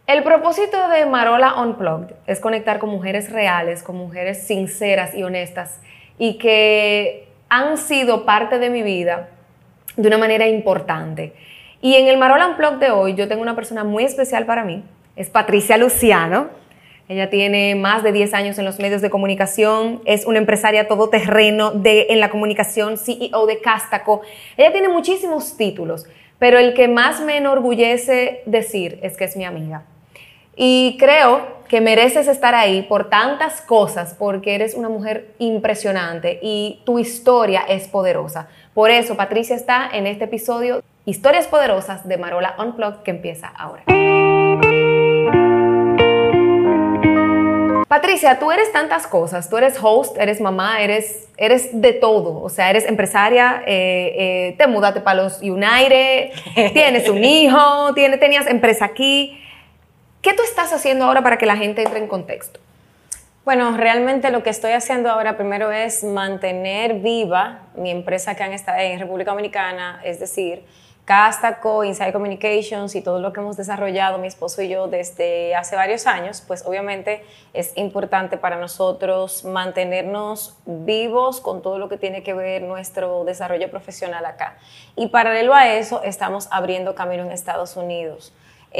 El propósito de Marola Unplugged es conectar con mujeres reales, con mujeres sinceras y honestas y que han sido parte de mi vida de una manera importante. Y en el Marola Unplugged de hoy yo tengo una persona muy especial para mí, es Patricia Luciano. Ella tiene más de 10 años en los medios de comunicación, es una empresaria todoterreno en la comunicación, CEO de Castaco. Ella tiene muchísimos títulos, pero el que más me enorgullece decir es que es mi amiga. Y creo que mereces estar ahí por tantas cosas, porque eres una mujer impresionante y tu historia es poderosa. Por eso Patricia está en este episodio Historias Poderosas de Marola Unplugged, que empieza ahora. Patricia, tú eres tantas cosas, tú eres host, eres mamá, eres de todo, o sea, eres empresaria, te mudaste para los United, tienes un hijo, tenías empresa aquí. ¿Qué tú estás haciendo ahora para que la gente entre en contexto? Bueno, realmente lo que estoy haciendo ahora primero es mantener viva mi empresa acá en República Dominicana, es decir, Castaco, Inside Communications y todo lo que hemos desarrollado mi esposo y yo desde hace varios años, pues obviamente es importante para nosotros mantenernos vivos con todo lo que tiene que ver nuestro desarrollo profesional acá. Y paralelo a eso, estamos abriendo camino en Estados Unidos.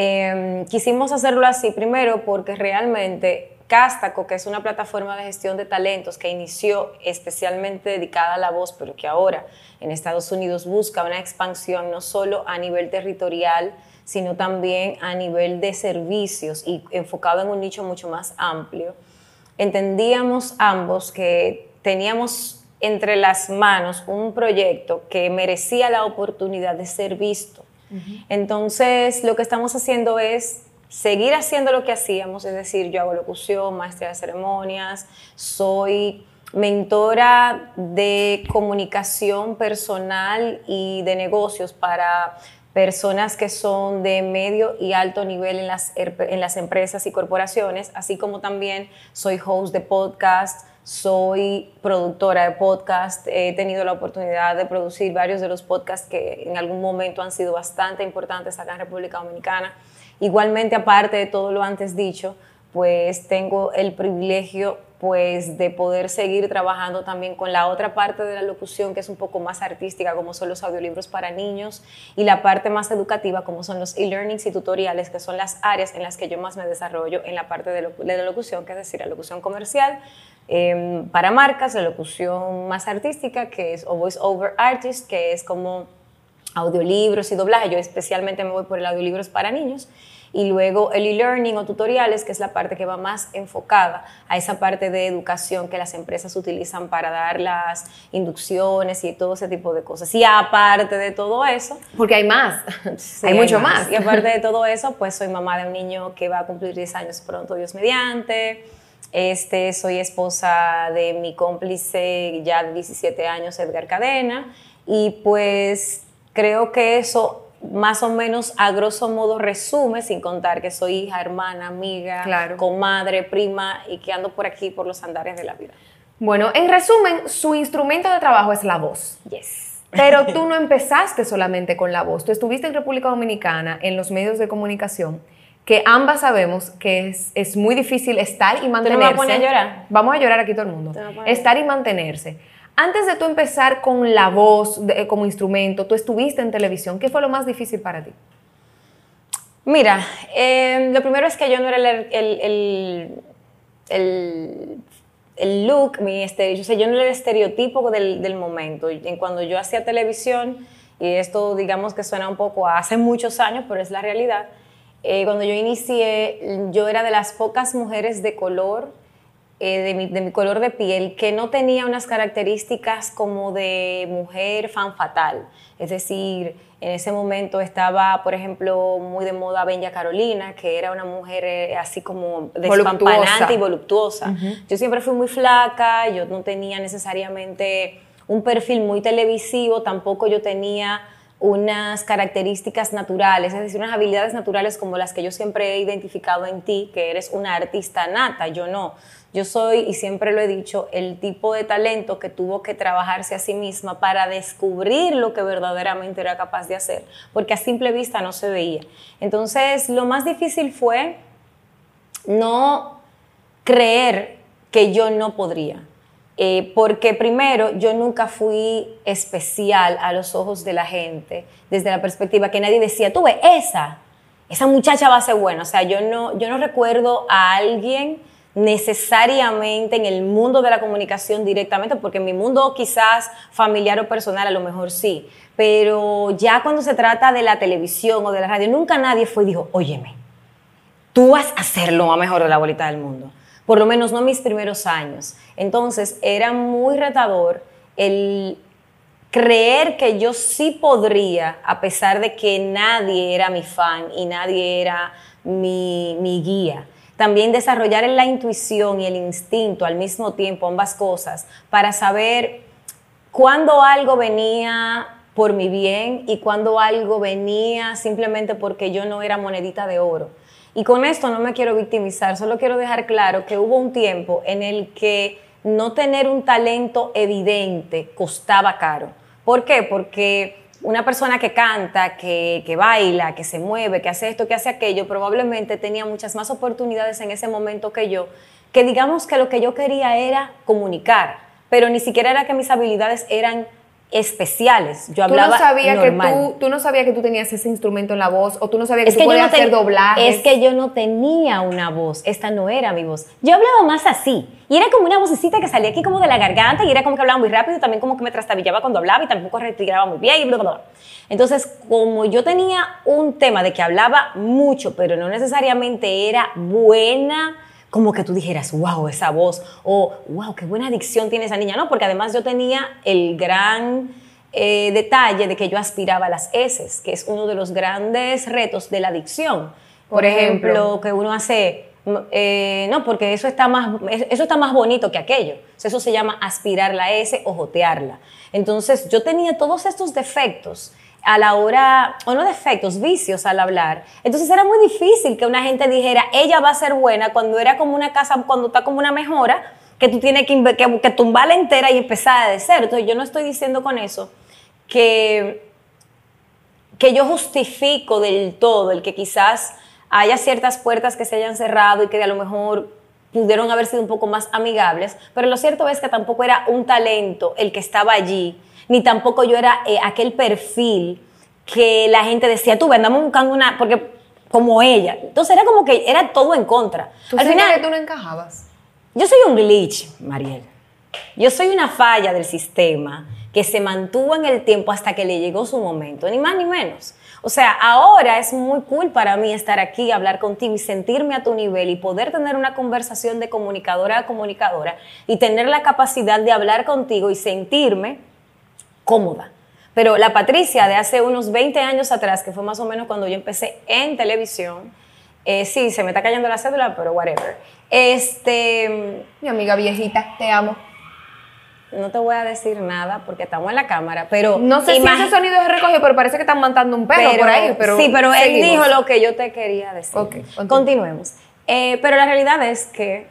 Quisimos hacerlo así primero porque realmente Castaco, que es una plataforma de gestión de talentos que inició especialmente dedicada a la voz, pero que ahora en Estados Unidos busca una expansión no solo a nivel territorial, sino también a nivel de servicios y enfocado en un nicho mucho más amplio. Entendíamos ambos que teníamos entre las manos un proyecto que merecía la oportunidad de ser visto. Entonces, lo que estamos haciendo es seguir haciendo lo que hacíamos, es decir, yo hago locución, maestría de ceremonias, soy mentora de comunicación personal y de negocios para personas que son de medio y alto nivel en las empresas y corporaciones, así como también soy host de podcast, soy productora de podcast, he tenido la oportunidad de producir varios de los podcasts que en algún momento han sido bastante importantes acá en República Dominicana. Igualmente, aparte de todo lo antes dicho, pues tengo el privilegio pues de poder seguir trabajando también con la otra parte de la locución, que es un poco más artística, como son los audiolibros para niños, y la parte más educativa, como son los e-learnings y tutoriales, que son las áreas en las que yo más me desarrollo en la parte de la locución, que es decir, la locución comercial, para marcas, la locución más artística, que es voice over artist, que es como audiolibros y doblaje. Yo especialmente me voy por el audiolibros para niños, y luego el e-learning o tutoriales, que es la parte que va más enfocada a esa parte de educación que las empresas utilizan para dar las inducciones y todo ese tipo de cosas. Y aparte de todo eso... Porque hay más, sí, hay mucho más. Y aparte de todo eso, pues soy mamá de un niño que va a cumplir 10 años pronto, Dios mediante. Soy esposa de mi cómplice ya de 17 años, Edgar Cadena, y pues creo que eso más o menos a grosso modo resume, sin contar que soy hija, hermana, amiga, claro, comadre, prima y que ando por aquí por los andares de la vida. Bueno, en resumen, su instrumento de trabajo es la voz. Yes. Pero tú no empezaste solamente con la voz, tú estuviste en República Dominicana en los medios de comunicación, que ambas sabemos que es muy difícil estar y mantenerse. ¿Tú no me vas a poner a llorar? Vamos a llorar aquí todo el mundo. Estar y mantenerse. Antes de tú empezar con la voz como instrumento, tú estuviste en televisión. ¿Qué fue lo más difícil para ti? Mira, lo primero es que yo no era el look, yo no era el estereotipo del momento. Cuando yo hacía televisión, y esto digamos que suena un poco a hace muchos años, pero es la realidad, cuando yo inicié, yo era de las pocas mujeres de color, de mi color de piel, que no tenía unas características como de mujer fan fatal. Es decir, en ese momento estaba, por ejemplo, muy de moda Benja Carolina, que era una mujer así como despampanante y voluptuosa. Yo siempre fui muy flaca, yo no tenía necesariamente un perfil muy televisivo, tampoco yo tenía unas características naturales, es decir, unas habilidades naturales como las que yo siempre he identificado en ti, que eres una artista nata, yo no. Yo soy, y siempre lo he dicho, el tipo de talento que tuvo que trabajarse a sí misma para descubrir lo que verdaderamente era capaz de hacer, porque a simple vista no se veía. Entonces, lo más difícil fue no creer que yo no podría. Porque primero yo nunca fui especial a los ojos de la gente, desde la perspectiva que nadie decía, tú ves, esa muchacha va a ser buena. O sea, yo no recuerdo a alguien necesariamente en el mundo de la comunicación directamente, porque en mi mundo quizás familiar o personal a lo mejor sí, pero ya cuando se trata de la televisión o de la radio, nunca nadie fue y dijo, óyeme, tú vas a ser lo más mejor de la bolita del mundo. Por lo menos no mis primeros años. Entonces era muy retador el creer que yo sí podría, a pesar de que nadie era mi fan y nadie era mi guía. También desarrollar la intuición y el instinto al mismo tiempo, ambas cosas, para saber cuándo algo venía por mi bien y cuándo algo venía simplemente porque yo no era monedita de oro. Y con esto no me quiero victimizar, solo quiero dejar claro que hubo un tiempo en el que no tener un talento evidente costaba caro. ¿Por qué? Porque una persona que canta, que baila, que se mueve, que hace esto, que hace aquello, probablemente tenía muchas más oportunidades en ese momento que yo, que digamos que lo que yo quería era comunicar, pero ni siquiera era que mis habilidades eran especiales. Yo hablaba normal. Tú no sabías que tú tenías ese instrumento en la voz, o tú no sabías que tú podías hacer doblajes. Es que yo no tenía una voz, esta no era mi voz. Yo hablaba más así, y era como una vocecita que salía aquí como de la garganta, y era como que hablaba muy rápido, y también como que me trastabillaba cuando hablaba, y tampoco respiraba muy bien, y bla, bla, bla. Entonces, como yo tenía un tema de que hablaba mucho, pero no necesariamente era buena, como que tú dijeras, wow, esa voz, o wow, qué buena dicción tiene esa niña, ¿no? Porque además yo tenía el gran detalle de que yo aspiraba a las eses, que es uno de los grandes retos de la dicción. Por ejemplo, que uno hace, no, porque eso está más bonito que aquello. Eso se llama aspirar la S o jotearla. Entonces, yo tenía todos estos defectos a la hora, o no defectos, vicios al hablar. Entonces era muy difícil que una gente dijera, ella va a ser buena, cuando era como una casa, cuando está como una mejora, que tú tienes que tumbarla entera y empezar de cero. Entonces yo no estoy diciendo con eso que yo justifico del todo el que quizás haya ciertas puertas que se hayan cerrado y que a lo mejor pudieron haber sido un poco más amigables, pero lo cierto es que tampoco era un talento el que estaba allí, ni tampoco yo era aquel perfil que la gente decía, tú, andamos buscando una, porque como ella. Entonces era como que era todo en contra. Al final que tú no encajabas. Yo soy un glitch, Mariel. Yo soy una falla del sistema que se mantuvo en el tiempo hasta que le llegó su momento, ni más ni menos. O sea, ahora es muy cool para mí estar aquí, hablar contigo y sentirme a tu nivel y poder tener una conversación de comunicadora a comunicadora y tener la capacidad de hablar contigo y sentirme cómoda. Pero la Patricia de hace unos 20 años atrás, que fue más o menos cuando yo empecé en televisión, sí, se me está cayendo la cédula, pero whatever. Mi amiga viejita, te amo. No te voy a decir nada porque estamos en la cámara, pero... No sé si ese sonido se recogió, pero parece que están matando un perro por ahí. Pero sí, pero seguimos. Él dijo lo que yo te quería decir. Okay, continuemos. Pero la realidad es que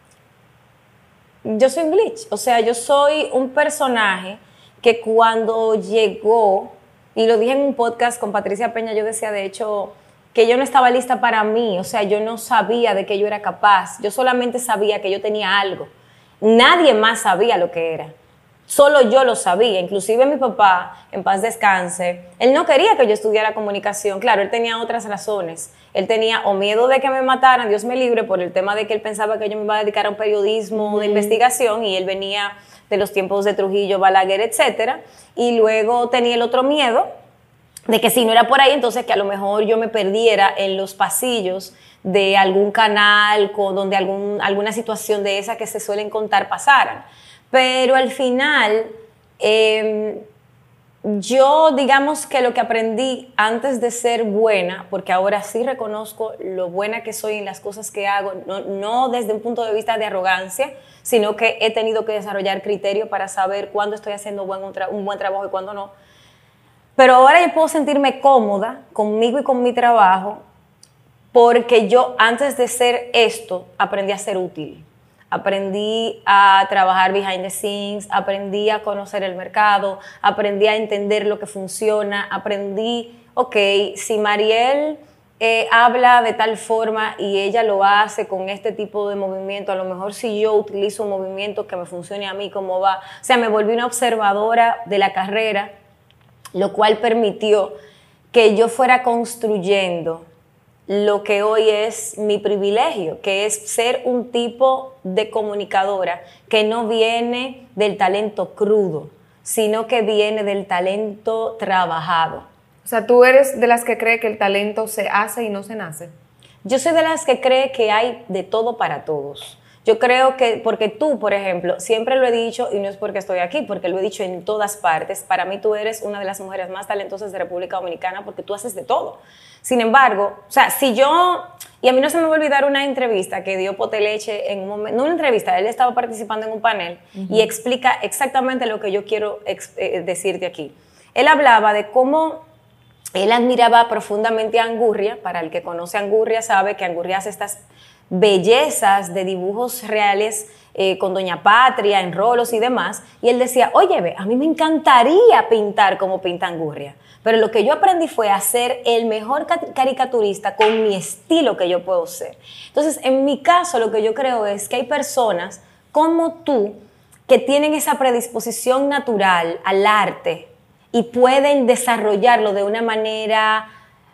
yo soy un glitch. O sea, yo soy un personaje que cuando llegó, y lo dije en un podcast con Patricia Peña, yo decía, de hecho, que yo no estaba lista para mí. O sea, yo no sabía de qué yo era capaz. Yo solamente sabía que yo tenía algo. Nadie más sabía lo que era. Solo yo lo sabía. Inclusive mi papá, en paz descanse, él no quería que yo estudiara comunicación. Claro, él tenía otras razones. Él tenía o miedo de que me mataran, Dios me libre, por el tema de que él pensaba que yo me iba a dedicar a un periodismo de investigación, y él venía de los tiempos de Trujillo, Balaguer, etcétera. Y luego tenía el otro miedo de que si no era por ahí, entonces que a lo mejor yo me perdiera en los pasillos de algún canal donde alguna situación de esa que se suelen contar pasaran. Pero al final, yo digamos que lo que aprendí antes de ser buena, porque ahora sí reconozco lo buena que soy en las cosas que hago, no desde un punto de vista de arrogancia, sino que he tenido que desarrollar criterio para saber cuándo estoy haciendo un buen trabajo y cuándo no. Pero ahora yo puedo sentirme cómoda conmigo y con mi trabajo porque yo antes de ser esto aprendí a ser útil. Aprendí a trabajar behind the scenes, aprendí a conocer el mercado, aprendí a entender lo que funciona, aprendí, ok, si Mariel habla de tal forma y ella lo hace con este tipo de movimiento, a lo mejor si yo utilizo un movimiento que me funcione a mí, ¿cómo va? O sea, me volví una observadora de la carrera, lo cual permitió que yo fuera construyendo lo que hoy es mi privilegio, que es ser un tipo de comunicadora que no viene del talento crudo, sino que viene del talento trabajado. O sea, ¿tú eres de las que cree que el talento se hace y no se nace? Yo soy de las que cree que hay de todo para todos. Yo creo que, porque tú, por ejemplo, siempre lo he dicho, y no es porque estoy aquí, porque lo he dicho en todas partes, para mí tú eres una de las mujeres más talentosas de República Dominicana porque tú haces de todo. Sin embargo, o sea, si yo, y a mí no se me va a olvidar una entrevista que dio Poteleche en un momento, no una entrevista, él estaba participando en un panel y explica exactamente lo que yo quiero decirte aquí. Él hablaba de cómo él admiraba profundamente a Angurria. Para el que conoce a Angurria sabe que Angurria hace estas bellezas de dibujos reales con Doña Patria, en rolos y demás, y él decía, oye, ve, a mí me encantaría pintar como pinta Angurria, pero lo que yo aprendí fue a ser el mejor caricaturista con mi estilo que yo puedo ser. Entonces, en mi caso, lo que yo creo es que hay personas como tú que tienen esa predisposición natural al arte y pueden desarrollarlo de una manera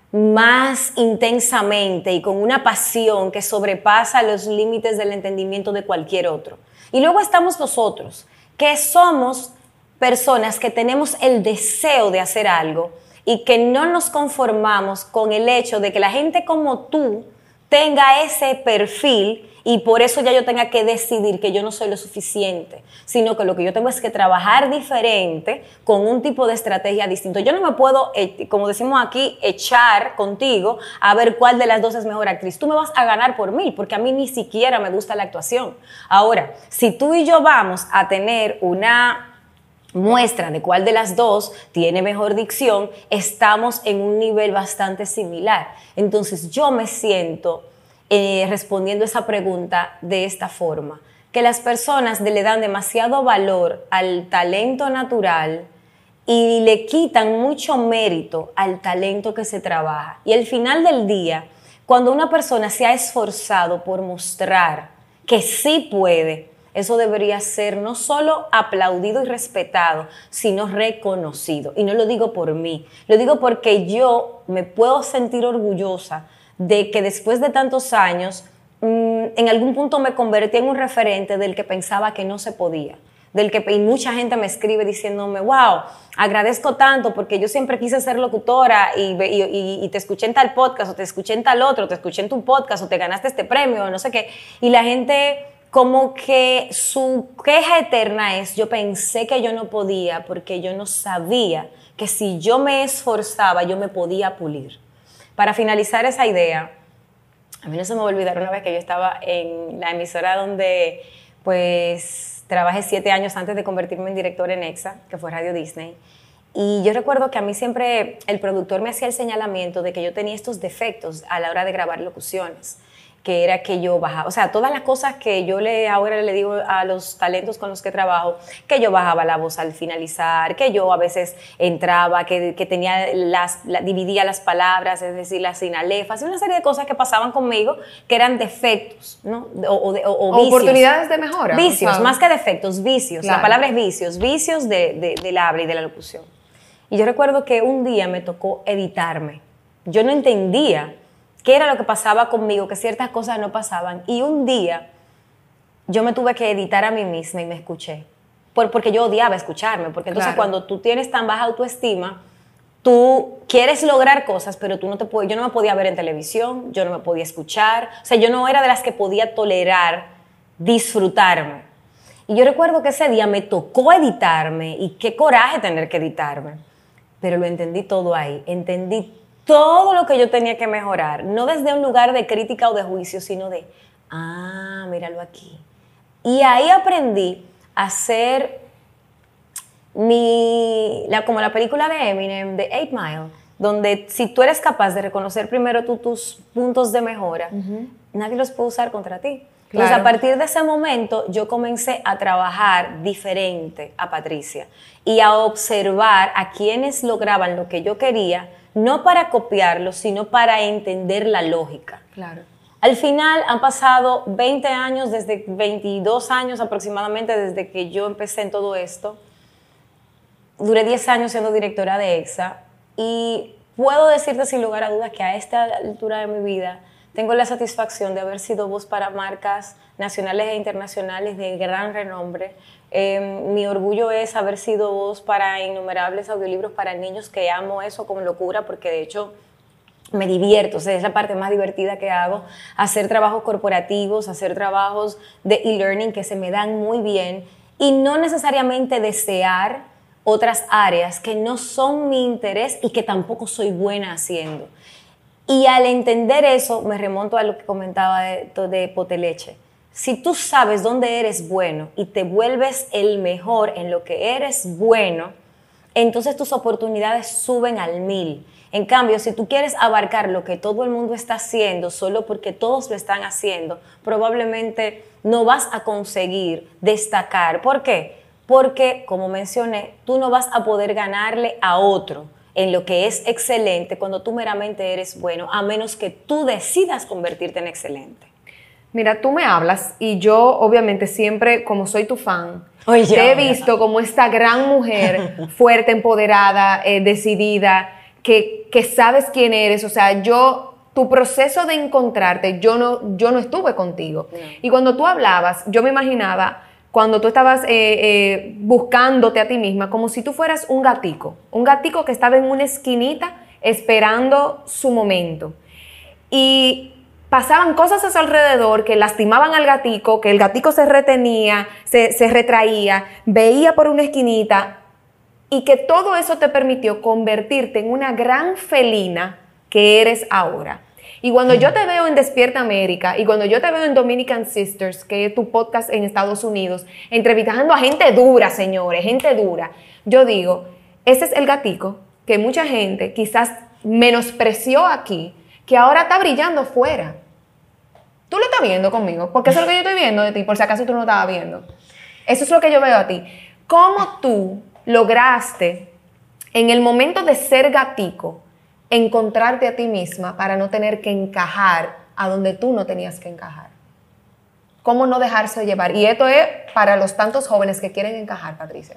más intensamente y con una pasión que sobrepasa los límites del entendimiento de cualquier otro. Y luego estamos nosotros, que somos personas que tenemos el deseo de hacer algo y que no nos conformamos con el hecho de que la gente como tú tenga ese perfil y por eso ya yo tenga que decidir que yo no soy lo suficiente, sino que lo que yo tengo es que trabajar diferente con un tipo de estrategia distinto. Yo no me puedo, como decimos aquí, echar contigo a ver cuál de las dos es mejor actriz. Tú me vas a ganar por 1000, porque a mí ni siquiera me gusta la actuación. Ahora, si tú y yo vamos a tener una muestra de cuál de las dos tiene mejor dicción, estamos en un nivel bastante similar. Entonces yo me siento respondiendo esa pregunta de esta forma, que las personas le dan demasiado valor al talento natural y le quitan mucho mérito al talento que se trabaja. Y al final del día, cuando una persona se ha esforzado por mostrar que sí puede, eso debería ser no solo aplaudido y respetado, sino reconocido. Y no lo digo por mí, lo digo porque yo me puedo sentir orgullosa de que después de tantos años, en algún punto me convertí en un referente del que pensaba que no se podía. Y mucha gente me escribe diciéndome, wow, agradezco tanto porque yo siempre quise ser locutora y te escuché en tal podcast o te escuché en tal otro, te escuché en tu podcast o te ganaste este premio o no sé qué. Y la gente como que su queja eterna es, yo pensé que yo no podía porque yo no sabía que si yo me esforzaba yo me podía pulir. Para finalizar esa idea, a mí no se me va a olvidar una vez que yo estaba en la emisora donde pues trabajé 7 años antes de convertirme en directora en EXA, que fue Radio Disney. Y yo recuerdo que a mí siempre el productor me hacía el señalamiento de que yo tenía estos defectos a la hora de grabar locuciones, que era que yo bajaba, o sea, todas las cosas que yo ahora le digo a los talentos con los que trabajo, que yo bajaba la voz al finalizar, que yo a veces entraba, que tenía dividía las palabras, es decir, las sinalefas, y una serie de cosas que pasaban conmigo que eran defectos, ¿no? O vicios. Oportunidades de mejora. Vicios, más que defectos, vicios. Claro. La palabra es vicios del habla y de la locución. Y yo recuerdo que un día me tocó editarme. Yo no entendía qué era lo que pasaba conmigo, que ciertas cosas no pasaban. Y un día yo me tuve que editar a mí misma y me escuché. Porque yo odiaba escucharme. Porque entonces cuando tú tienes tan baja autoestima, tú quieres lograr cosas, pero tú no te puedes. Yo no me podía ver en televisión, yo no me podía escuchar. O sea, yo no era de las que podía tolerar disfrutarme. Y yo recuerdo que ese día me tocó editarme y qué coraje tener que editarme. Pero lo entendí todo ahí. Entendí todo lo que yo tenía que mejorar, no desde un lugar de crítica o de juicio, sino de, míralo aquí. Y ahí aprendí a ser como la película de Eminem, de 8 Mile, donde si tú eres capaz de reconocer primero tus puntos de mejora, nadie los puede usar contra ti. Entonces, Claro. a partir de ese momento, yo comencé a trabajar diferente a Patricia y a observar a quienes lograban lo que yo quería, no para copiarlo, sino para entender la lógica. Claro. Al final han pasado 20 años, desde 22 años aproximadamente desde que yo empecé en todo esto. Duré 10 años siendo directora de EXA y puedo decirte sin lugar a dudas que a esta altura de mi vida tengo la satisfacción de haber sido voz para marcas nacionales e internacionales de gran renombre. Mi orgullo es haber sido voz para innumerables audiolibros para niños, que amo eso con locura porque de hecho me divierto, o sea, es la parte más divertida que hago, hacer trabajos corporativos, hacer trabajos de e-learning que se me dan muy bien y no necesariamente desear otras áreas que no son mi interés y que tampoco soy buena haciendo. Y al entender eso, me remonto a lo que comentaba de Poteleche. Si tú sabes dónde eres bueno y te vuelves el mejor en lo que eres bueno, entonces tus oportunidades suben al 1000. En cambio, si tú quieres abarcar lo que todo el mundo está haciendo solo porque todos lo están haciendo, probablemente no vas a conseguir destacar. ¿Por qué? Porque, como mencioné, tú no vas a poder ganarle a otro en lo que es excelente cuando tú meramente eres bueno, a menos que tú decidas convertirte en excelente. Mira, tú me hablas y yo obviamente siempre, como soy tu fan, Oye, te he visto como esta gran mujer fuerte, empoderada, decidida, que sabes quién eres. O sea, tu proceso de encontrarte, yo no estuve contigo. No. Y cuando tú hablabas, yo me imaginaba cuando tú estabas buscándote a ti misma, como si tú fueras un gatico que estaba en una esquinita esperando su momento. Y pasaban cosas a su alrededor que lastimaban al gatico, que el gatico se retenía, se retraía, veía por una esquinita, y que todo eso te permitió convertirte en una gran felina que eres ahora. Y cuando yo te veo en Despierta América y cuando yo te veo en Dominican Sisters, que es tu podcast en Estados Unidos, entrevistando a gente dura, señores, gente dura, yo digo, ese es el gatico que mucha gente quizás menospreció aquí, que ahora está brillando fuera. Tú lo estás viendo conmigo, porque eso es lo que yo estoy viendo de ti, por si acaso tú no lo estabas viendo. Eso es lo que yo veo a ti. ¿Cómo tú lograste, en el momento de ser gatico, encontrarte a ti misma para no tener que encajar a donde tú no tenías que encajar? ¿Cómo no dejarse llevar? Y esto es para los tantos jóvenes que quieren encajar, Patricia.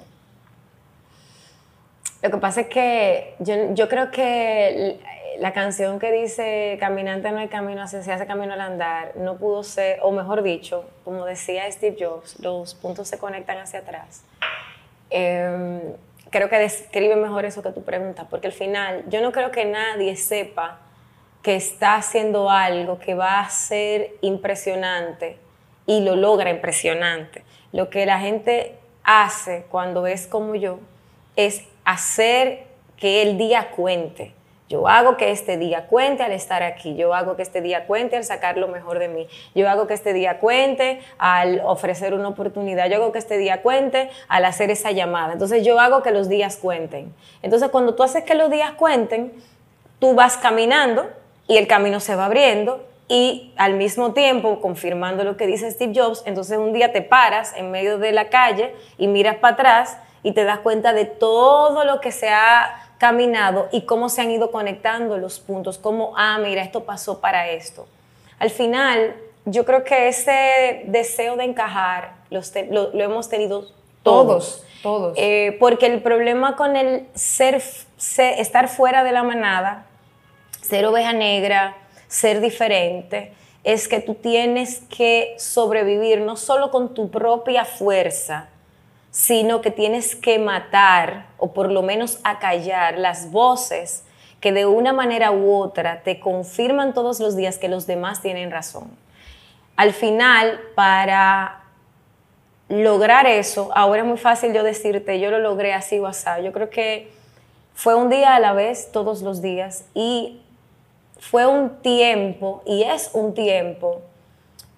Lo que pasa es que yo creo que la canción que dice caminante no hay camino, se hace camino al andar, no pudo ser, o mejor dicho, como decía Steve Jobs, los puntos se conectan hacia atrás. Creo que describe mejor eso que tú preguntas, porque al final yo no creo que nadie sepa que está haciendo algo que va a ser impresionante y lo logra impresionante. Lo que la gente hace cuando es como yo es hacer que el día cuente. Yo hago que este día cuente al estar aquí, yo hago que este día cuente al sacar lo mejor de mí, yo hago que este día cuente al ofrecer una oportunidad, yo hago que este día cuente al hacer esa llamada. Entonces yo hago que los días cuenten. Entonces cuando tú haces que los días cuenten, tú vas caminando y el camino se va abriendo y al mismo tiempo, confirmando lo que dice Steve Jobs, entonces un día te paras en medio de la calle y miras para atrás y te das cuenta de todo lo que se ha caminado y cómo se han ido conectando los puntos, cómo, mira, esto pasó para esto. Al final, yo creo que ese deseo de encajar lo hemos tenido todos. Porque el problema con el estar fuera de la manada, ser oveja negra, ser diferente, es que tú tienes que sobrevivir no solo con tu propia fuerza, sino que tienes que matar o por lo menos acallar las voces que de una manera u otra te confirman todos los días que los demás tienen razón. Al final, para lograr eso, ahora es muy fácil yo decirte, yo lo logré así o así. Yo creo que fue un día a la vez, todos los días, y fue un tiempo, y es un tiempo,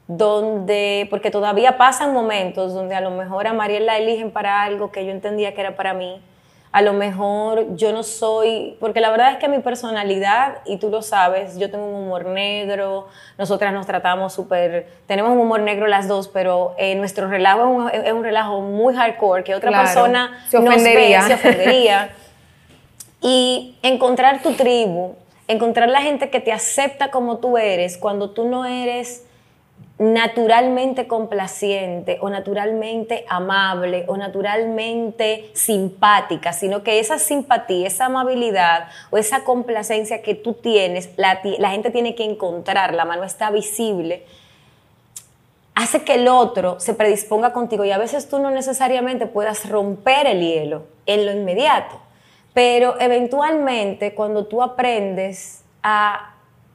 porque todavía pasan momentos donde a lo mejor a Mariel la eligen para algo que yo entendía que era para mí. A lo mejor yo no soy, porque la verdad es que mi personalidad, y tú lo sabes, yo tengo un humor negro, nosotras nos tratamos tenemos un humor negro las dos, pero nuestro relajo es un relajo muy hardcore, que otra persona se ofendería. se ofendería. Y encontrar tu tribu, encontrar la gente que te acepta como tú eres, cuando tú no eres naturalmente complaciente o naturalmente amable o naturalmente simpática, sino que esa simpatía, esa amabilidad o esa complacencia que tú tienes, la gente tiene que encontrarla, no está visible, hace que el otro se predisponga contigo y a veces tú no necesariamente puedas romper el hielo en lo inmediato, pero eventualmente cuando tú aprendes a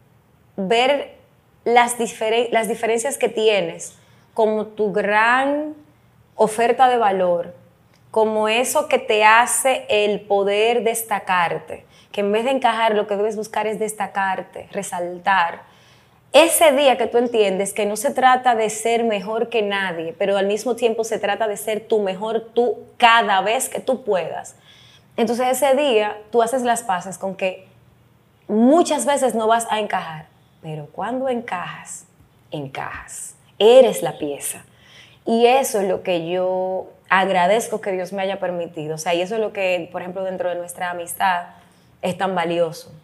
ver las diferencias que tienes como tu gran oferta de valor, como eso que te hace el poder destacarte, que en vez de encajar lo que debes buscar es destacarte, resaltar. Ese día que tú entiendes que no se trata de ser mejor que nadie, pero al mismo tiempo se trata de ser tu mejor tú cada vez que tú puedas. Entonces ese día tú haces las paces con que muchas veces no vas a encajar, pero cuando encajas, encajas. Eres la pieza. Y eso es lo que yo agradezco que Dios me haya permitido. O sea, y eso es lo que, por ejemplo, dentro de nuestra amistad es tan valioso.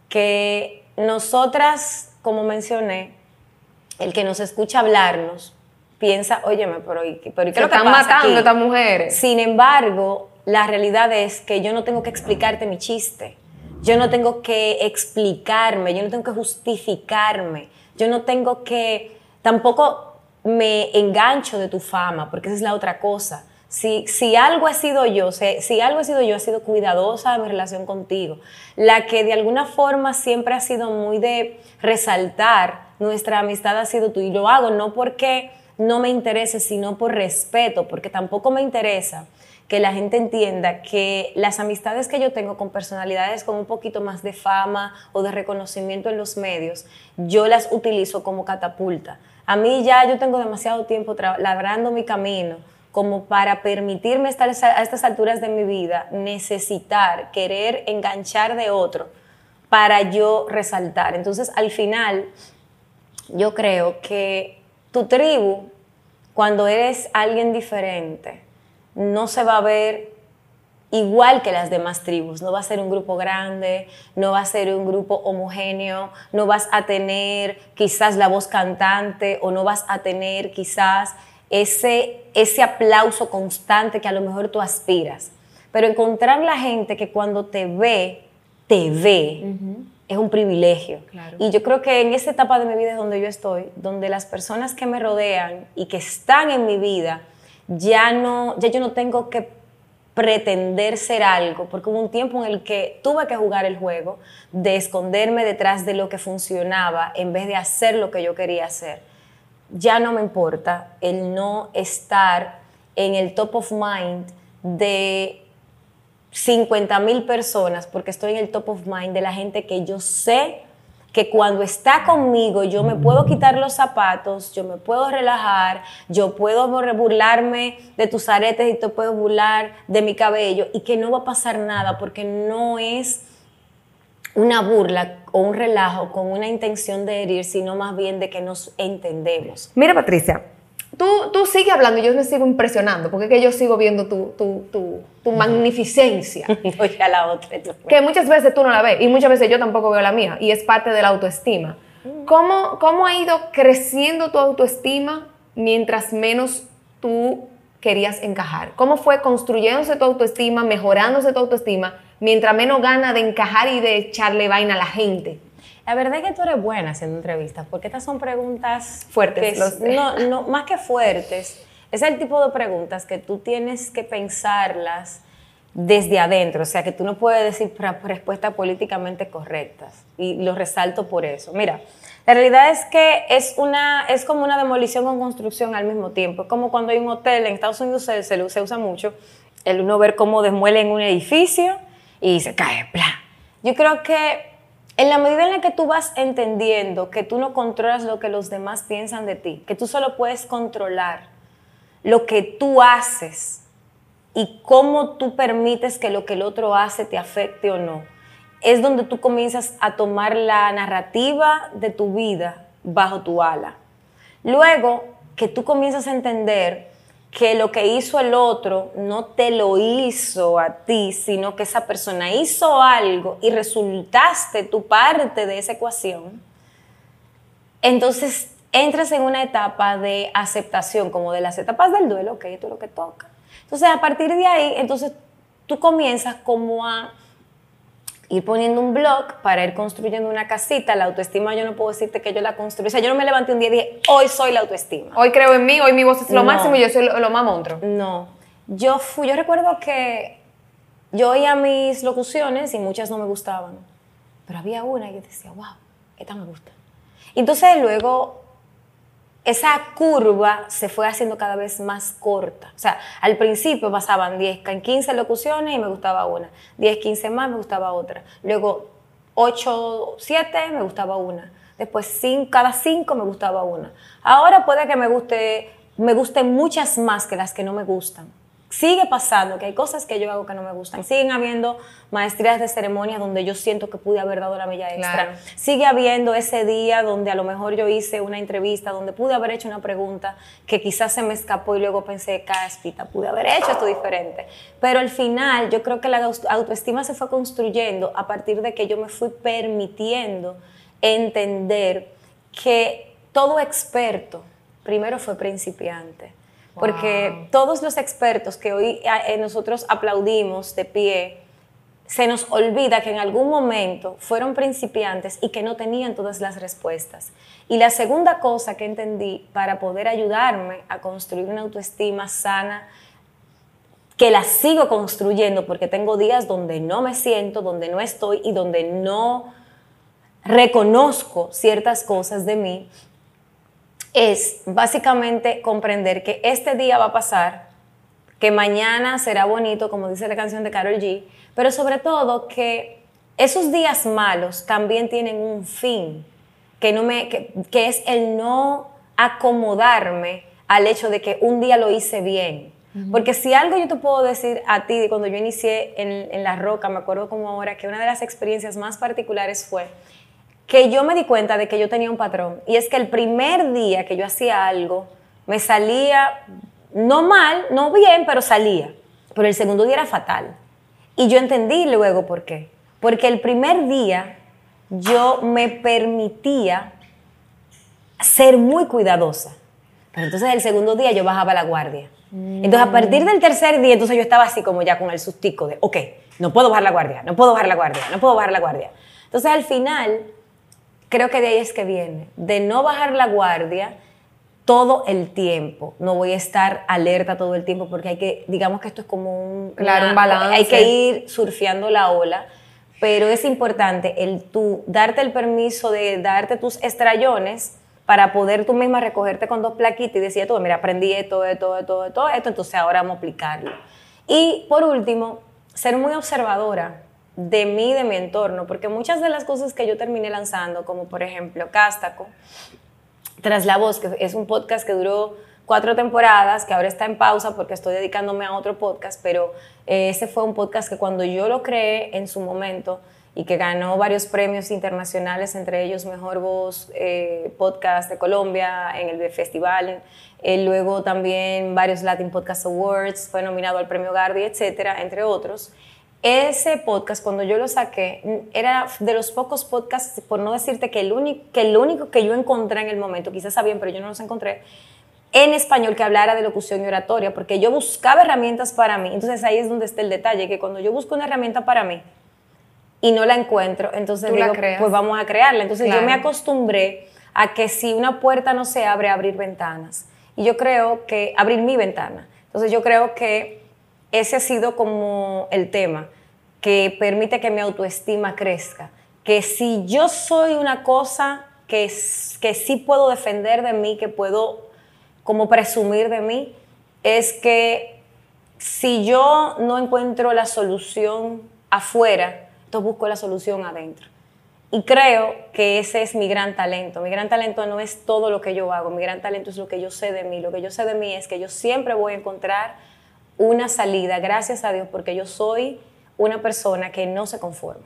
Que nosotras, como mencioné, el que nos escucha hablarnos, piensa, óyeme, pero ¿qué es lo que están pasa matando aquí? estas mujeres. Sin embargo, la realidad es que yo no tengo que explicarte mi chiste. Yo no tengo que explicarme, yo no tengo que justificarme, yo no tengo que, tampoco me engancho de tu fama, porque esa es la otra cosa. Si algo he sido yo, he sido cuidadosa de mi relación contigo. La que de alguna forma siempre ha sido muy de resaltar nuestra amistad ha sido tú. Y lo hago no porque no me interese, sino por respeto, porque tampoco me interesa que la gente entienda que las amistades que yo tengo con personalidades con un poquito más de fama o de reconocimiento en los medios, yo las utilizo como catapulta. A mí ya yo tengo demasiado tiempo labrando mi camino como para permitirme estar a estas alturas de mi vida, necesitar, querer enganchar de otro para yo resaltar. Entonces, al final, yo creo que tu tribu, cuando eres alguien diferente, no se va a ver igual que las demás tribus. No va a ser un grupo grande, no va a ser un grupo homogéneo, no vas a tener quizás la voz cantante o no vas a tener quizás ese aplauso constante que a lo mejor tú aspiras. Pero encontrar la gente que cuando te ve, es un privilegio. Claro. Y yo creo que en esta etapa de mi vida es donde yo estoy, donde las personas que me rodean y que están en mi vida, ya yo no tengo que pretender ser algo, porque hubo un tiempo en el que tuve que jugar el juego de esconderme detrás de lo que funcionaba en vez de hacer lo que yo quería hacer. Ya no me importa el no estar en el top of mind de 50,000 personas, porque estoy en el top of mind de la gente que yo sé que cuando está conmigo yo me puedo quitar los zapatos, yo me puedo relajar, yo puedo burlarme de tus aretes y te puedo burlar de mi cabello y que no va a pasar nada porque no es una burla o un relajo con una intención de herir, sino más bien de que nos entendemos. Mira, Patricia, tú sigues hablando y yo me sigo impresionando porque es que yo sigo viendo tu magnificencia. Voy a la otra. Que muchas veces tú no la ves y muchas veces yo tampoco veo la mía y es parte de la autoestima. ¿Cómo ha ido creciendo tu autoestima mientras menos tú querías encajar? ¿Cómo fue construyéndose tu autoestima, mejorándose tu autoestima mientras menos gana de encajar y de echarle vaina a la gente? La verdad es que tú eres buena haciendo entrevistas, porque estas son preguntas fuertes. No, más que fuertes, es el tipo de preguntas que tú tienes que pensarlas desde adentro, o sea, que tú no puedes decir respuestas políticamente correctas, y lo resalto por eso. Mira, la realidad es que es como una demolición con construcción al mismo tiempo. Es como cuando hay un hotel, en Estados Unidos se usa mucho, uno ver cómo desmuelen un edificio y se cae, ¡plá! Yo creo que En la medida en la que tú vas entendiendo que tú no controlas lo que los demás piensan de ti, que tú solo puedes controlar lo que tú haces y cómo tú permites que lo que el otro hace te afecte o no, es donde tú comienzas a tomar la narrativa de tu vida bajo tu ala. Luego que tú comienzas a entender que lo que hizo el otro no te lo hizo a ti, sino que esa persona hizo algo y resultaste tu parte de esa ecuación, entonces entras en una etapa de aceptación, como de las etapas del duelo, ok, esto es lo que toca. Entonces, a partir de ahí, entonces tú comienzas como a ir poniendo un blog para ir construyendo una casita. La autoestima yo no puedo decirte que yo la construí. O sea, yo no me levanté un día y dije, hoy soy la autoestima. Hoy creo en mí, hoy mi voz es lo máximo y yo soy lo más monstruo. No. Yo recuerdo que yo oía mis locuciones y muchas no me gustaban. Pero había una y yo decía, wow, esta me gusta. Y entonces luego esa curva se fue haciendo cada vez más corta. O sea, al principio pasaban 10, 15 locuciones y me gustaba una. 10, 15 más, me gustaba otra. Luego 8, 7, me gustaba una. Después cada 5 me gustaba una. Ahora puede que me gusten muchas más que las que no me gustan. Sigue pasando que hay cosas que yo hago que no me gustan. Siguen habiendo maestrías de ceremonia donde yo siento que pude haber dado la milla extra. Claro. Sigue habiendo ese día donde a lo mejor yo hice una entrevista, donde pude haber hecho una pregunta que quizás se me escapó y luego pensé, cáspita, pude haber hecho esto diferente. Pero al final yo creo que la autoestima se fue construyendo a partir de que yo me fui permitiendo entender que todo experto primero fue principiante. Porque todos los expertos que hoy nosotros aplaudimos de pie, se nos olvida que en algún momento fueron principiantes y que no tenían todas las respuestas. Y la segunda cosa que entendí para poder ayudarme a construir una autoestima sana, que la sigo construyendo porque tengo días donde no me siento, donde no estoy y donde no reconozco ciertas cosas de mí, es básicamente comprender que este día va a pasar, que mañana será bonito, como dice la canción de Karol G, pero sobre todo que esos días malos también tienen un fin, que es el no acomodarme al hecho de que un día lo hice bien. Porque si algo yo te puedo decir a ti, cuando yo inicié en La Roca, me acuerdo como ahora, que una de las experiencias más particulares fue que yo me di cuenta de que yo tenía un patrón, y es que el primer día que yo hacía algo, me salía no mal, no bien, pero salía. Pero el segundo día era fatal. Y yo entendí luego por qué. Porque el primer día yo me permitía ser muy cuidadosa. Pero entonces el segundo día yo bajaba la guardia. Entonces a partir del tercer día, entonces yo estaba así como ya con el sustico de, ok, no puedo bajar la guardia, no puedo bajar la guardia, no puedo bajar la guardia. Entonces al final, creo que de ahí es que viene, de no bajar la guardia todo el tiempo. No voy a estar alerta todo el tiempo porque hay que, digamos que esto es como un balance. Hay que ir surfeando la ola, pero es importante el tú darte el permiso de darte tus estrellones para poder tú misma recogerte con 2 plaquitas y decir, tú, mira, aprendí esto, entonces ahora vamos a aplicarlo. Y por último, ser muy observadora de mí, de mi entorno, porque muchas de las cosas que yo terminé lanzando, como por ejemplo Cástaco, Tras la Voz, que es un podcast que duró 4 temporadas, que ahora está en pausa porque estoy dedicándome a otro podcast, pero ese fue un podcast que cuando yo lo creé en su momento y que ganó varios premios internacionales, entre ellos Mejor Voz Podcast de Colombia en el festival, luego también varios Latin Podcast Awards, fue nominado al Premio Gardi, etcétera, entre otros. Ese podcast, cuando yo lo saqué, era de los pocos podcasts, por no decirte que el único que yo encontré en el momento, quizás sabían, pero yo no los encontré, en español que hablara de locución y oratoria, porque yo buscaba herramientas para mí. Entonces ahí es donde está el detalle, que cuando yo busco una herramienta para mí y no la encuentro, entonces digo, pues vamos a crearla. Entonces yo me acostumbré a que si una puerta no se abre, abrir ventanas. Y yo creo que, abrir mi ventana. Entonces yo creo que ese ha sido como el tema que permite que mi autoestima crezca. Que si yo soy una cosa que sí puedo defender de mí, que puedo como presumir de mí, es que si yo no encuentro la solución afuera, entonces busco la solución adentro. Y creo que ese es mi gran talento. Mi gran talento no es todo lo que yo hago, mi gran talento es lo que yo sé de mí. Lo que yo sé de mí es que yo siempre voy a encontrar una salida, gracias a Dios, porque yo soy una persona que no se conforma.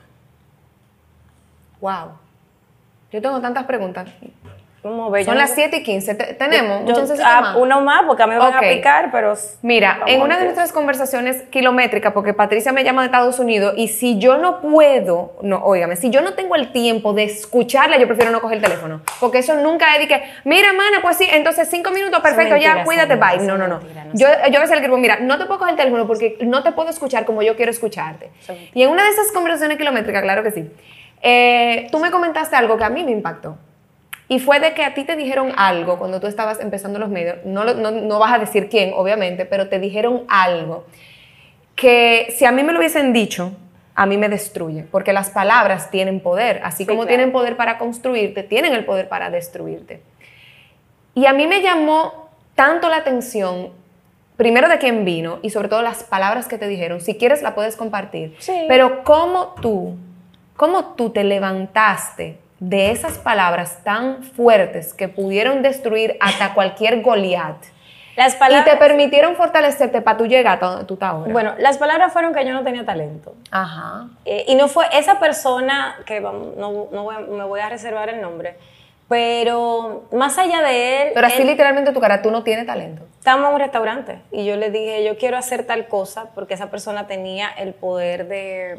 Wow. Yo tengo tantas preguntas. Son las 7:15. ¿Tenemos un chancecito más? Uno más, porque a mí me van a picar, pero... Mira, en una de nuestras conversaciones kilométricas, porque Patricia me llama de Estados Unidos, y si yo no puedo, no, óigame, si yo no tengo el tiempo de escucharla, yo prefiero no coger el teléfono. Porque eso nunca es de que, mira, mana, pues sí, entonces 5 minutos, perfecto, ya, cuídate, bye. No. Yo a veces le escribo, mira, no te puedo coger el teléfono porque no te puedo escuchar como yo quiero escucharte. Y en una de esas conversaciones kilométricas, claro que sí, tú me comentaste algo que a mí me impactó. Y fue de que a ti te dijeron algo cuando tú estabas empezando los medios, no vas a decir quién, obviamente, pero te dijeron algo que si a mí me lo hubiesen dicho, a mí me destruye, porque las palabras tienen poder, así como claro, tienen poder para construirte, tienen el poder para destruirte. Y a mí me llamó tanto la atención, primero de quién vino y sobre todo las palabras que te dijeron, si quieres la puedes compartir, sí, pero cómo tú te levantaste de esas palabras tan fuertes que pudieron destruir hasta cualquier Goliat. Las palabras, y te permitieron fortalecerte para tú llegar a donde tú estás ahora. Bueno, las palabras fueron que yo no tenía talento. Ajá. Y no fue esa persona, que me voy a reservar el nombre, pero más allá de él... Pero así literalmente tu cara, tú no tienes talento. Estábamos en un restaurante y yo le dije, yo quiero hacer tal cosa, porque esa persona tenía el poder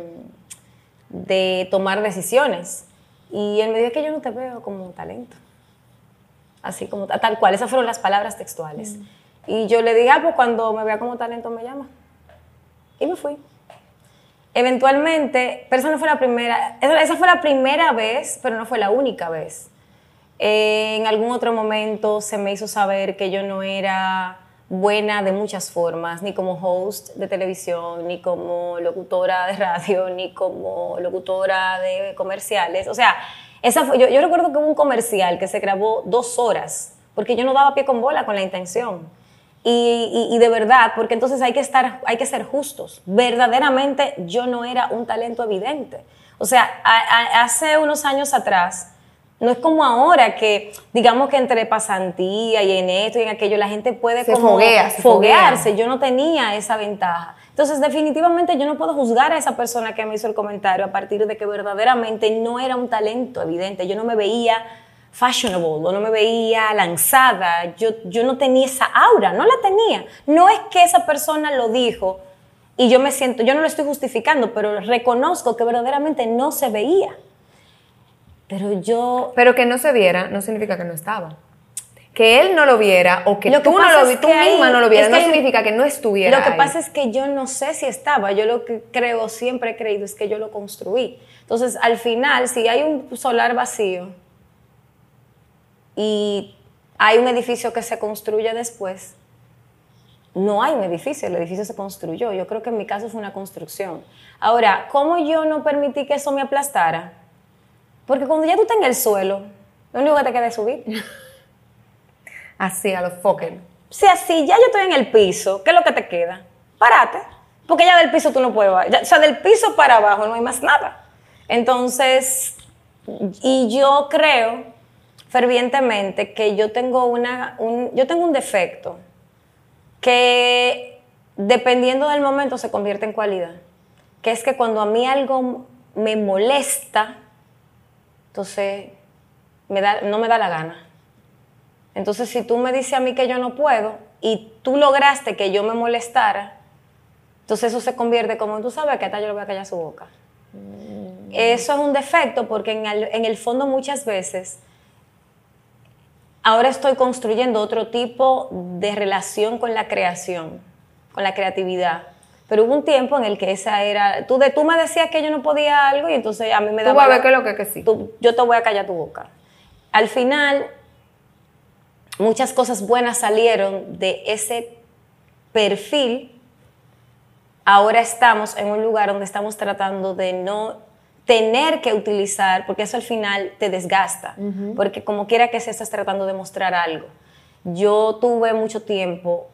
de tomar decisiones. Y él me dijo que yo no te veo como un talento. Así como tal cual. Esas fueron las palabras textuales. Y yo le dije, pues cuando me vea como talento me llama. Y me fui. Eventualmente, pero esa no fue la primera, esa fue la primera vez, pero no fue la única vez. En algún otro momento se me hizo saber que yo no era buena de muchas formas, ni como host de televisión, ni como locutora de radio, ni como locutora de comerciales. O sea, yo recuerdo que hubo un comercial que se grabó 2 horas, porque yo no daba pie con bola con la intención. Y de verdad, porque entonces hay que ser justos. Verdaderamente yo no era un talento evidente. O sea, hace unos años atrás, no es como ahora que, digamos que entre pasantía y en esto y en aquello, la gente puede foguearse. Yo no tenía esa ventaja. Entonces, definitivamente yo no puedo juzgar a esa persona que me hizo el comentario a partir de que verdaderamente no era un talento evidente. Yo no me veía fashionable, o no me veía lanzada. Yo no tenía esa aura, no la tenía. No es que esa persona lo dijo y yo no lo estoy justificando, pero reconozco que verdaderamente no se veía. Pero que no se viera no significa que no estaba. Que él no lo viera o que tú misma no lo vieras no significa que no estuviera. Lo que pasa es que yo no sé si estaba. Yo lo que siempre he creído es que yo lo construí. Entonces, al final, si hay un solar vacío y hay un edificio que se construye después, no hay un edificio, el edificio se construyó. Yo creo que en mi caso fue una construcción. Ahora, ¿cómo yo no permití que eso me aplastara? Porque cuando ya tú estás en el suelo, lo único que te queda es subir. Así, a los fuckers. Si así, ya yo estoy en el piso, ¿qué es lo que te queda? Párate. Porque ya del piso tú no puedes bajar. O sea, del piso para abajo no hay más nada. Entonces, y yo creo fervientemente que yo tengo un defecto que, dependiendo del momento, se convierte en cualidad. Que es que cuando a mí algo me molesta, entonces no me da la gana. Entonces, si tú me dices a mí que yo no puedo y tú lograste que yo me molestara, entonces eso se convierte como, tú sabes que hasta yo le voy a callar su boca. Eso es un defecto porque en el fondo muchas veces ahora estoy construyendo otro tipo de relación con la creación, con la creatividad. Pero hubo un tiempo en el que esa era... Tú me decías que yo no podía algo y entonces a mí me daba... Tú vas a ver qué es lo que sí. Yo te voy a callar tu boca. Al final, muchas cosas buenas salieron de ese perfil. Ahora estamos en un lugar donde estamos tratando de no tener que utilizar, porque eso al final te desgasta. Porque como quiera que sea, estás tratando de mostrar algo. Yo tuve mucho tiempo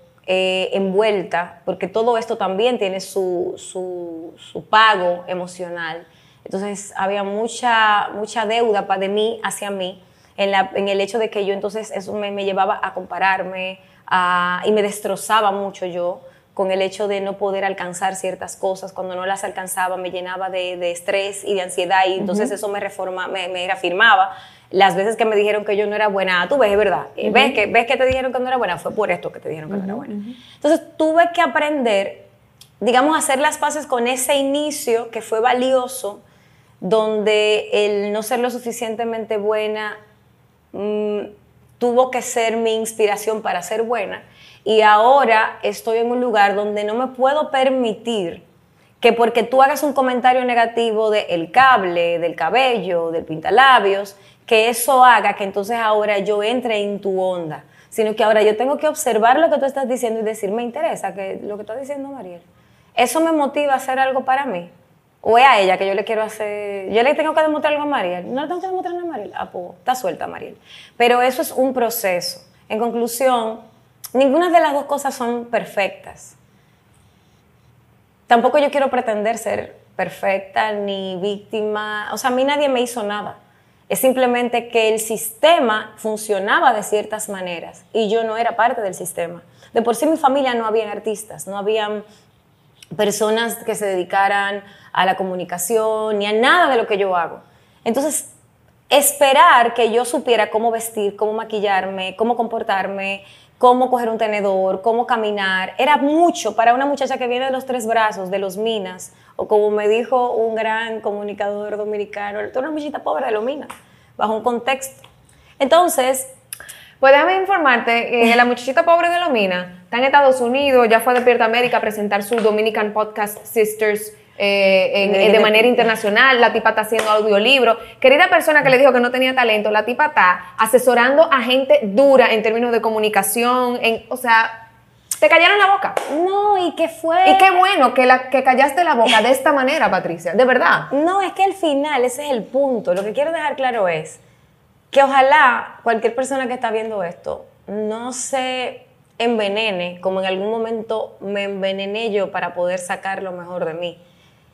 envuelta, porque todo esto también tiene su pago emocional, Entonces había mucha deuda de mí hacia mí en el hecho de que yo entonces eso me llevaba a compararme y me destrozaba mucho yo con el hecho de no poder alcanzar ciertas cosas. Cuando no las alcanzaba me llenaba de estrés y de ansiedad y entonces eso me reafirmaba. Las veces que me dijeron que yo no era buena, tú ves, es verdad, ves que te dijeron que no era buena, fue por esto que te dijeron que no era buena. Entonces tuve que aprender, digamos, a hacer las paces con ese inicio que fue valioso, donde el no ser lo suficientemente buena tuvo que ser mi inspiración para ser buena. Y ahora estoy en un lugar donde no me puedo permitir que porque tú hagas un comentario negativo del cable, del cabello, del pintalabios, que eso haga que entonces ahora yo entre en tu onda, sino que ahora yo tengo que observar lo que tú estás diciendo y decir, me interesa que lo que está diciendo Mariel. ¿Eso me motiva a hacer algo para mí? ¿O es a ella que yo le quiero hacer? ¿Yo le tengo que demostrar algo a Mariel? ¿No le tengo que demostrar nada a Mariel? Ah, pues, está suelta Mariel. Pero eso es un proceso. En conclusión, ninguna de las dos cosas son perfectas. Tampoco yo quiero pretender ser perfecta ni víctima. O sea, a mí nadie me hizo nada. Es simplemente que el sistema funcionaba de ciertas maneras y yo no era parte del sistema. De por sí en mi familia no habían artistas, no habían personas que se dedicaran a la comunicación ni a nada de lo que yo hago. Entonces, esperar que yo supiera cómo vestir, cómo maquillarme, cómo comportarme, cómo coger un tenedor, cómo caminar, era mucho para una muchacha que viene de los Tres Brazos, de Los Minas, o como me dijo un gran comunicador dominicano, tú eres una muchachita pobre de Los Minas, bajo un contexto. Entonces, pues déjame informarte que la muchachita pobre de Los Minas está en Estados Unidos, ya fue a Despierta América a presentar su Dominican Podcast Sisters de manera internacional. La tipa está haciendo audiolibro. Querida persona que le dijo que no tenía talento, la tipa está asesorando a gente dura en términos de comunicación, o sea, te callaron la boca. No, y que fue... Y qué bueno que callaste la boca de esta manera, Patricia, de verdad. No, es que al final ese es el punto. Lo que quiero dejar claro es que ojalá cualquier persona que está viendo esto no se envenene como en algún momento me envenené yo para poder sacar lo mejor de mí.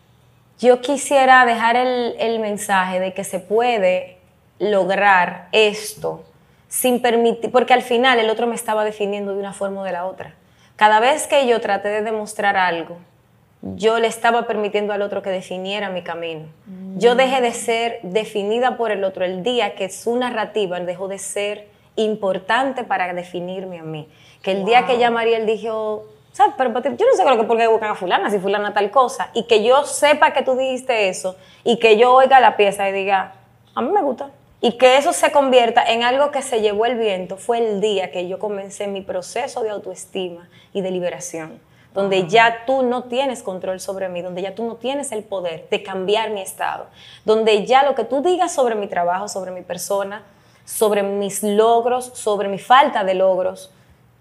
Yo quisiera dejar el mensaje de que se puede lograr esto sin permitir, porque al final el otro me estaba definiendo de una forma o de la otra. Cada vez que yo traté de demostrar algo, yo le estaba permitiendo al otro que definiera mi camino. Yo dejé de ser definida por el otro el día que su narrativa dejó de ser importante para definirme a mí. Que el día que ya Mariel dijo, ¿sabes? Pero yo no sé por qué buscan a fulana, si fulana tal cosa, y que yo sepa que tú dijiste eso, y que yo oiga la pieza y diga, a mí me gusta. Y que eso se convierta en algo que se llevó el viento, fue el día que yo comencé mi proceso de autoestima y de liberación. Donde ya tú no tienes control sobre mí, donde ya tú no tienes el poder de cambiar mi estado, donde ya lo que tú digas sobre mi trabajo, sobre mi persona, sobre mis logros, sobre mi falta de logros,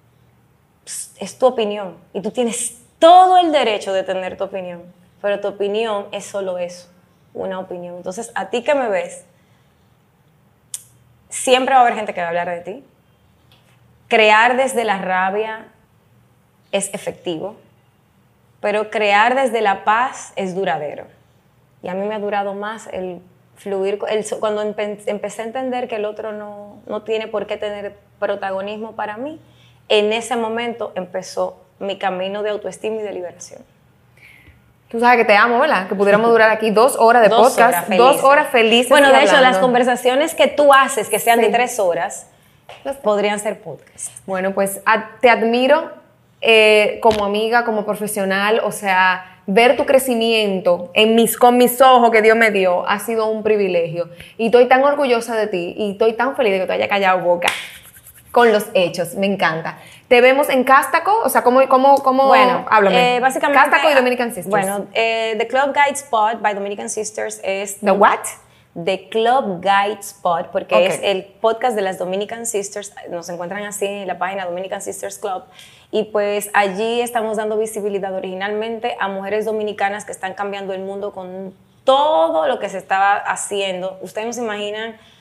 es tu opinión y tú tienes todo el derecho de tener tu opinión, pero tu opinión es solo eso, una opinión. Entonces, a ti que me ves, siempre va a haber gente que va a hablar de ti. Crear desde la rabia es efectivo, pero crear desde la paz es duradero. Y a mí me ha durado más el fluir, cuando empecé a entender que el otro no tiene por qué tener protagonismo para mí, en ese momento empezó mi camino de autoestima y de liberación. Tú sabes que te amo, ¿verdad? Que pudiéramos durar aquí 2 horas de podcast, 2 horas felices. Bueno, de hecho, las conversaciones que tú haces, que sean de 3 horas, podrían ser podcast. Bueno, pues te admiro como amiga, como profesional, o sea, ver tu crecimiento con mis ojos que Dios me dio ha sido un privilegio. Y estoy tan orgullosa de ti y estoy tan feliz de que te haya callado boca con los hechos, me encanta. Te vemos en Castaco, o sea, ¿cómo bueno, háblame. Básicamente, Castaco y Dominican Sisters. Bueno, The Club Guide Spot by Dominican Sisters es... ¿The what? The Club Guide Spot, porque es el podcast de las Dominican Sisters. Nos encuentran así en la página Dominican Sisters Club. Y pues allí estamos dando visibilidad originalmente a mujeres dominicanas que están cambiando el mundo con todo lo que se estaba haciendo. Ustedes no se imaginan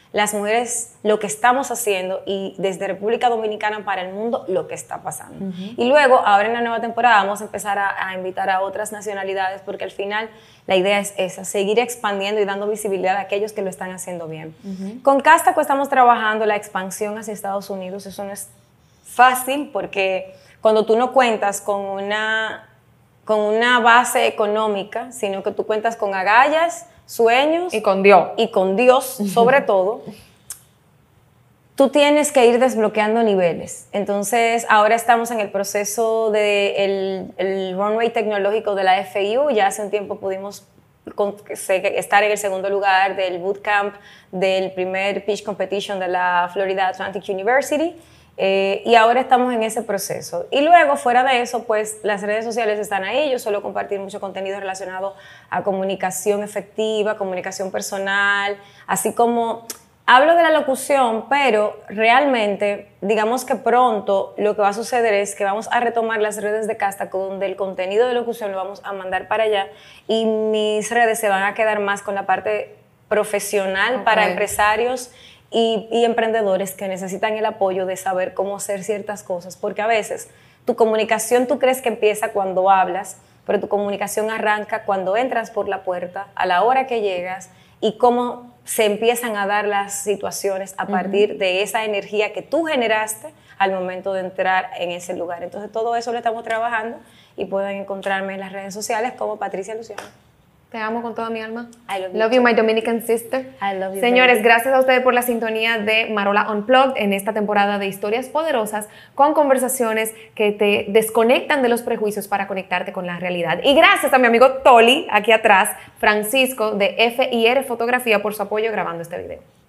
las mujeres lo que estamos haciendo y desde República Dominicana para el mundo lo que está pasando. Y luego, ahora en la nueva temporada vamos a empezar a invitar a otras nacionalidades porque al final la idea es esa, seguir expandiendo y dando visibilidad a aquellos que lo están haciendo bien. Con Castaco estamos trabajando la expansión hacia Estados Unidos. Eso no es fácil porque cuando tú no cuentas con una base económica, sino que tú cuentas con agallas, sueños y con Dios. Y con Dios, sobre todo, tú tienes que ir desbloqueando niveles. Entonces, ahora estamos en el proceso del runway tecnológico de la FIU. Ya hace un tiempo pudimos estar en el segundo lugar del bootcamp del primer pitch competition de la Florida Atlantic University. Y ahora estamos en ese proceso. Y luego, fuera de eso, pues las redes sociales están ahí. Yo suelo compartir mucho contenido relacionado a comunicación efectiva, comunicación personal, así como hablo de la locución, pero realmente, digamos que pronto lo que va a suceder es que vamos a retomar las redes de Castaco, donde el contenido de locución lo vamos a mandar para allá y mis redes se van a quedar más con la parte profesional para empresarios y emprendedores que necesitan el apoyo de saber cómo hacer ciertas cosas, porque a veces tu comunicación tú crees que empieza cuando hablas, pero tu comunicación arranca cuando entras por la puerta, a la hora que llegas y cómo se empiezan a dar las situaciones a partir de esa energía que tú generaste al momento de entrar en ese lugar. Entonces todo eso lo estamos trabajando y pueden encontrarme en las redes sociales como Patricia Luciano. Te amo con toda mi alma. I love you, my Dominican sister. I love you. Señores, baby. gracias a ustedes por la sintonía de Marola Unplugged en esta temporada de historias poderosas con conversaciones que te desconectan de los prejuicios para conectarte con la realidad. Y gracias a mi amigo Toli, aquí atrás, Francisco de FIR Fotografía, por su apoyo grabando este video.